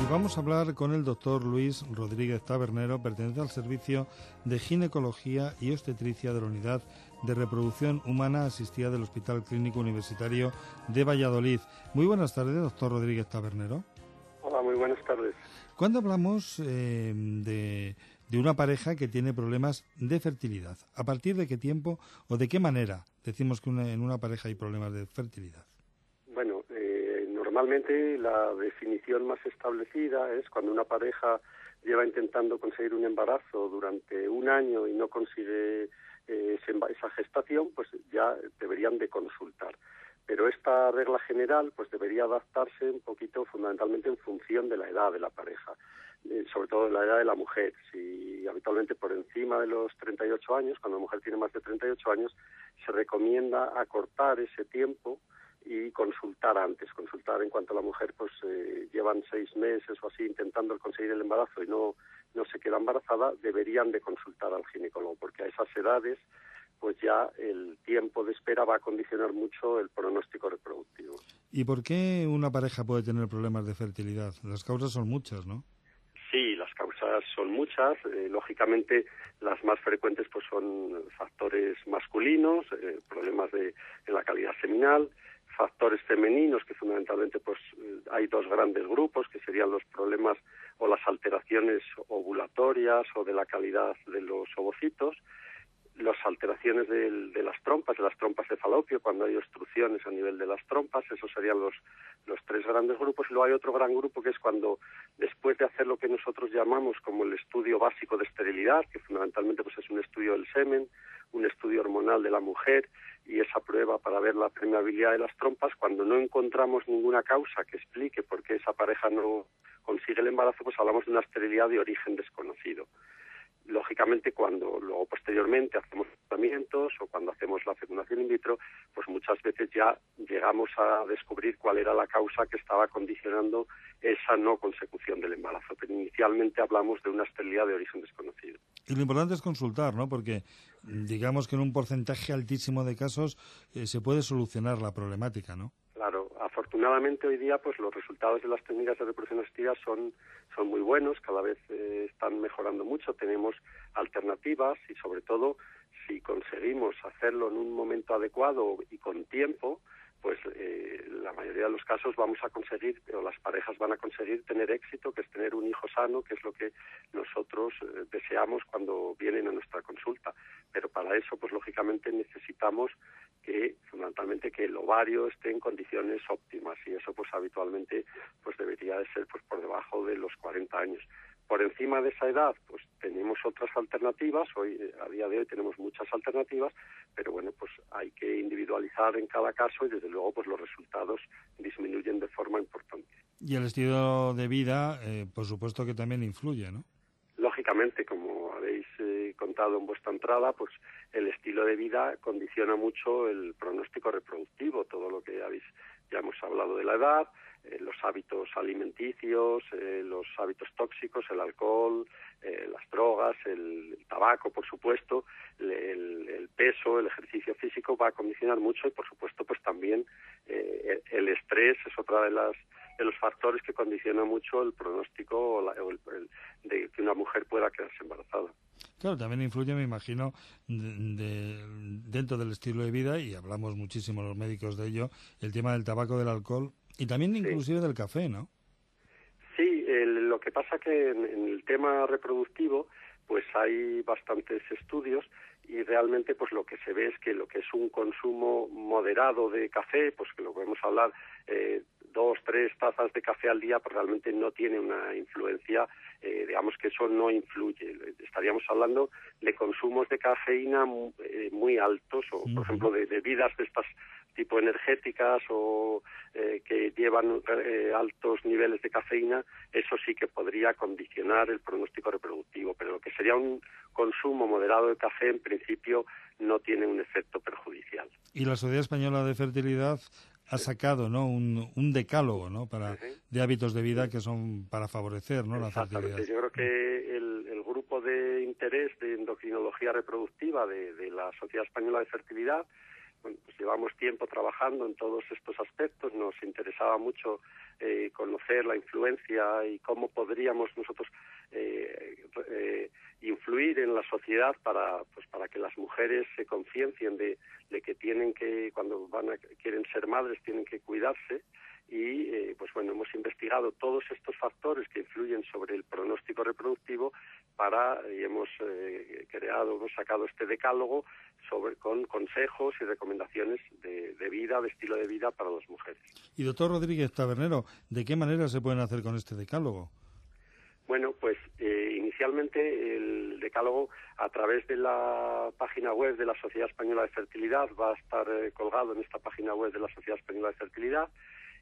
vamos a hablar con el doctor Luis Rodríguez Tabernero, pertenece al Servicio de Ginecología y Obstetricia de la Unidad de Reproducción Humana Asistida del Hospital Clínico Universitario de Valladolid. Muy buenas tardes, doctor Rodríguez Tabernero. Hola, muy buenas tardes. Cuando hablamos eh, de, de una pareja que tiene problemas de fertilidad, ¿a partir de qué tiempo o de qué manera decimos que una, en una pareja hay problemas de fertilidad? Bueno, eh, normalmente la definición más establecida es cuando una pareja lleva intentando conseguir un embarazo durante un año y no consigue eh, esa gestación, pues ya deberían de consultar. Pero esta regla general pues debería adaptarse un poquito fundamentalmente en función de la edad de la pareja, eh, sobre todo de la edad de la mujer. Si habitualmente por encima de los treinta y ocho años, cuando la mujer tiene más de treinta y ocho años, se recomienda acortar ese tiempo y consultar antes, consultar en cuanto a la mujer pues eh, llevan seis meses o así intentando conseguir el embarazo y no, no se queda embarazada, deberían de consultar al ginecólogo, porque a esas edades pues ya el tiempo de espera va a condicionar mucho el pronóstico reproductivo. ¿Y por qué una pareja puede tener problemas de fertilidad? Las causas son muchas, ¿no? Sí, las causas son muchas. Eh, lógicamente, las más frecuentes pues son factores masculinos, eh, problemas de en la calidad seminal, factores femeninos, que fundamentalmente pues hay dos grandes grupos, que serían los problemas o las alteraciones ovulatorias o de la calidad de los ovocitos, las alteraciones de, de las trompas, de las trompas de falopio, cuando hay obstrucciones a nivel de las trompas, esos serían los, los tres grandes grupos. Y luego hay otro gran grupo que es cuando, después de hacer lo que nosotros llamamos como el estudio básico de esterilidad, que fundamentalmente pues es un estudio del semen, un estudio hormonal de la mujer y esa prueba para ver la permeabilidad de las trompas, cuando no encontramos ninguna causa que explique por qué esa pareja no consigue el embarazo, pues hablamos de una esterilidad de origen desconocido. Lógicamente, cuando luego posteriormente hacemos tratamientos o cuando hacemos la fecundación in vitro, pues muchas veces ya llegamos a descubrir cuál era la causa que estaba condicionando esa no consecución del embarazo. Pero inicialmente hablamos de una esterilidad de origen desconocido. Y lo importante es consultar, ¿no? Porque digamos que en un porcentaje altísimo de casos eh, se puede solucionar la problemática, ¿no? Claro, afortunadamente hoy día pues los resultados de las técnicas de reproducción asistida son, son muy buenos, cada vez eh, están mejorando mucho, tenemos alternativas y sobre todo si conseguimos hacerlo en un momento adecuado y con tiempo, pues eh, la mayoría de los casos vamos a conseguir, o las parejas van a conseguir tener éxito, que es tener un hijo sano, que es lo que nosotros eh, deseamos cuando vienen a nuestra consulta. Pero para eso, pues lógicamente necesitamos que, fundamentalmente, que el ovario esté en condiciones óptimas y eso pues habitualmente pues debería de ser pues por debajo de los cuarenta años. Por encima de esa edad, pues tenemos otras alternativas. Hoy, a día de hoy, tenemos muchas alternativas, pero bueno, pues hay que individualizar en cada caso y desde luego, pues los resultados disminuyen de forma importante. Y el estilo de vida, eh, por supuesto que también influye, ¿no? Lógicamente, como habéis eh, contado en vuestra entrada, pues el estilo de vida condiciona mucho el pronóstico reproductivo. Todo lo que habéis, ya hemos hablado de la edad, eh, los hábitos alimenticios, eh, los hábitos tóxicos, el alcohol, eh, las drogas, el, el tabaco, por supuesto, el, el, el peso, el ejercicio físico va a condicionar mucho y, por supuesto, pues también eh, el, el estrés es otra de las de los factores que condiciona mucho el pronóstico o la, o el, el, de que una mujer pueda quedarse embarazada. Claro, también influye, me imagino, de, de, dentro del estilo de vida, y hablamos muchísimo los médicos de ello, el tema del tabaco, del alcohol y también inclusive sí. del café, ¿no? Sí, el, lo que pasa que en, en el tema reproductivo pues hay bastantes estudios y realmente pues lo que se ve es que lo que es un consumo moderado de café, pues que lo podemos hablar eh, dos, tres tazas de café al día, pues realmente no tiene una influencia, eh, digamos que eso no influye. Estaríamos hablando de consumos de cafeína muy, eh, muy altos, o por ejemplo de bebidas de estas tipo energéticas o eh, que llevan eh, altos niveles de cafeína, eso sí que podría condicionar el pronóstico reproductivo, pero lo que sería un consumo moderado de café en principio no tiene un efecto perjudicial. Y la Sociedad Española de Fertilidad ha sacado, ¿no?, un, un decálogo, ¿no?, para uh-huh. de hábitos de vida que son para favorecer, ¿no?, la fertilidad. Yo creo que el, el grupo de interés de endocrinología reproductiva de, de la Sociedad Española de Fertilidad bueno, pues llevamos tiempo trabajando en todos estos aspectos. Nos interesaba mucho eh, conocer la influencia y cómo podríamos nosotros eh, eh, influir en la sociedad para, pues, para que las mujeres se conciencien de, de que tienen que, cuando van a, quieren ser madres, tienen que cuidarse. Y, eh, pues bueno, hemos investigado todos estos factores que influyen sobre el pronóstico reproductivo para, y hemos eh, creado, hemos sacado este decálogo sobre con consejos y recomendaciones de, de vida, de estilo de vida para las mujeres. Y doctor Rodríguez Tabernero, ¿de qué manera se pueden hacer con este decálogo? Bueno, pues eh, inicialmente el decálogo a través de la página web de la Sociedad Española de Fertilidad va a estar eh, colgado en esta página web de la Sociedad Española de Fertilidad,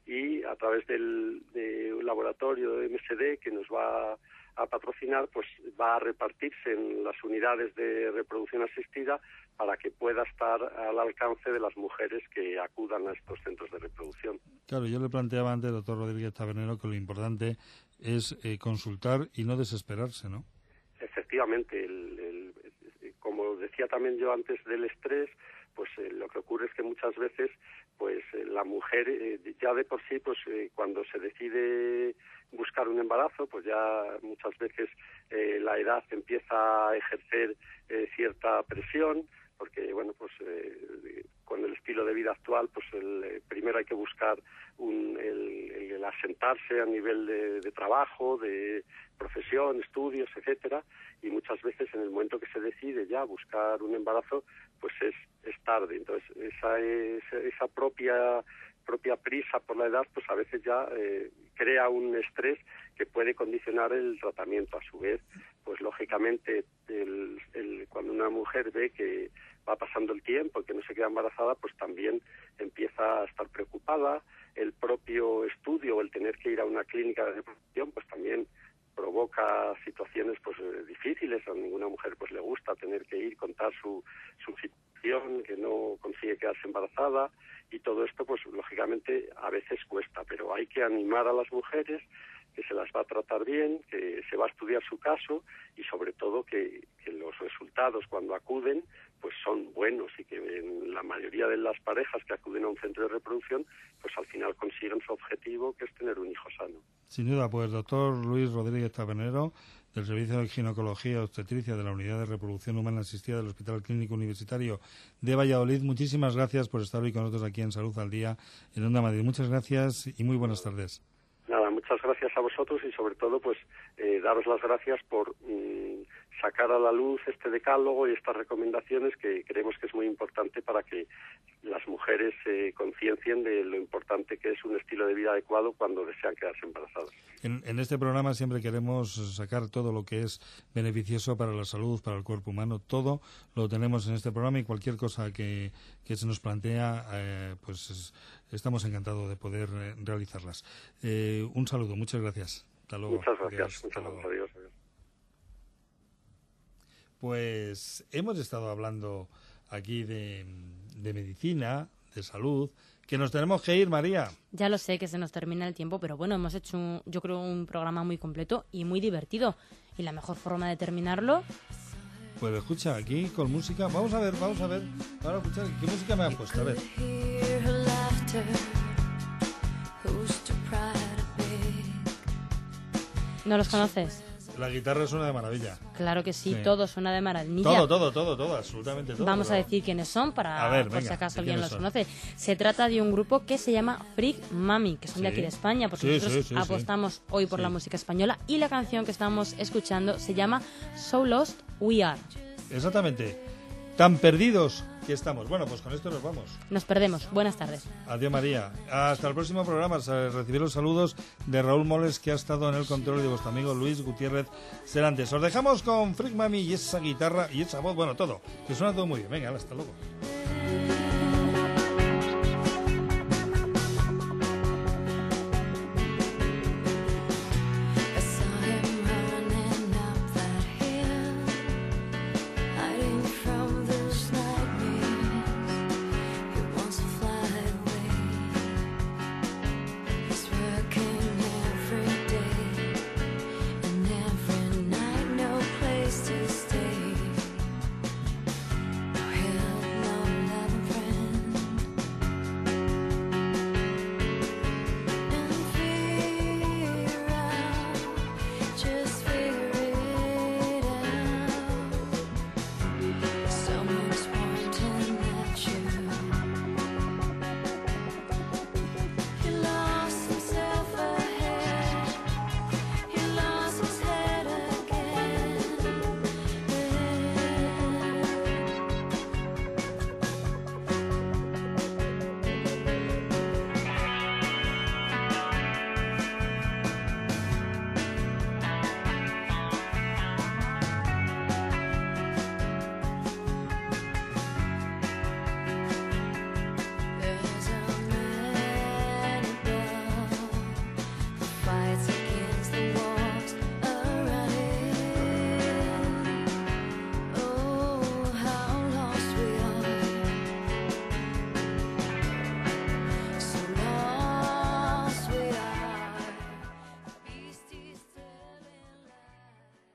y a través del de un laboratorio de M S D que nos va a patrocinar, pues va a repartirse en las unidades de reproducción asistida para que pueda estar al alcance de las mujeres que acudan a estos centros de reproducción. Claro, yo le planteaba antes, doctor Rodríguez Tabernero, que lo importante es eh, consultar y no desesperarse, ¿no? Efectivamente, el, el, como decía también yo antes del estrés, pues eh, lo que ocurre es que muchas veces pues eh, la mujer eh, ya de por sí, pues eh, cuando se decide buscar un embarazo, pues ya muchas veces eh, la edad empieza a ejercer eh, cierta presión, porque bueno, pues eh, con el estilo de vida actual, pues el, eh, primero hay que buscar un, el, el, el asentarse a nivel de, de trabajo, de profesión, estudios, etcétera, y muchas veces en el momento que se decide ya buscar un embarazo, pues es, es tarde. Entonces esa, esa, esa propia propia prisa por la edad, pues a veces ya eh, crea un estrés que puede condicionar el tratamiento. A su vez, pues lógicamente el, el, cuando una mujer ve que va pasando el tiempo y que no se queda embarazada, pues también empieza a estar preocupada. El propio estudio, el tener que ir a una clínica de reproducción, pues también provoca situaciones pues difíciles. A ninguna mujer pues le gusta tener que ir, contar su, su situación, que no consigue quedarse embarazada, y todo esto pues lógicamente a veces cuesta, pero hay que animar a las mujeres, que se las va a tratar bien, que se va a estudiar su caso, y sobre todo que, que los resultados cuando acuden pues son buenos, y que en la mayoría de las parejas que acuden a un centro de reproducción pues al final consiguen su objetivo, que es tener un hijo sano. Sin duda, pues doctor Luis Rodríguez Tabernero, del Servicio de Ginecología y Obstetricia de la Unidad de Reproducción Humana Asistida del Hospital Clínico Universitario de Valladolid, muchísimas gracias por estar hoy con nosotros aquí en Salud al Día en Onda Madrid. Muchas gracias y muy buenas tardes. Nada, muchas gracias a vosotros, y sobre todo pues eh, daros las gracias por mmm, sacar a la luz este decálogo y estas recomendaciones, que creemos que es muy importante para que las mujeres se eh, conciencien de lo importante que es un estilo de vida adecuado cuando desean quedarse embarazadas. En, en este programa siempre queremos sacar todo lo que es beneficioso para la salud, para el cuerpo humano. Todo lo tenemos en este programa, y cualquier cosa que, que se nos plantea, eh, pues es, estamos encantados de poder eh, realizarlas. Eh, un saludo, muchas gracias. Hasta luego. Muchas gracias. Adiós. Muchas gracias. Adiós. Adiós. Pues hemos estado hablando aquí de, de medicina, de salud, que nos tenemos que ir, María. Ya lo sé, que se nos termina el tiempo, pero bueno, hemos hecho, un, yo creo, un programa muy completo y muy divertido. Y la mejor forma de terminarlo... Pues escucha, aquí con música, vamos a ver, vamos a ver, vamos a escuchar, ¿qué música me has puesto? A ver. ¿No los conoces? La guitarra suena de maravilla. Claro que sí, sí. todo suena de maravilla. Todo, todo, todo, todo, absolutamente todo. Vamos pero... a decir quiénes son, para a ver, por venga, si acaso alguien los son? conoce. Se trata de un grupo que se llama Freak Mami, que son sí. de aquí de España, porque sí, nosotros sí, sí, apostamos sí. hoy por sí. la música española, y la canción que estamos escuchando se llama So Lost We Are. Exactamente. Tan perdidos que estamos. Bueno, pues con esto nos vamos. Nos perdemos. Buenas tardes. Adiós, María. Hasta el próximo programa. Recibir los saludos de Raúl Moles, que ha estado en el control, de vuestro amigo Luis Gutiérrez Serantes. Os dejamos con Freak Mami y esa guitarra y esa voz, bueno, todo, que suena todo muy bien. Venga, hasta luego.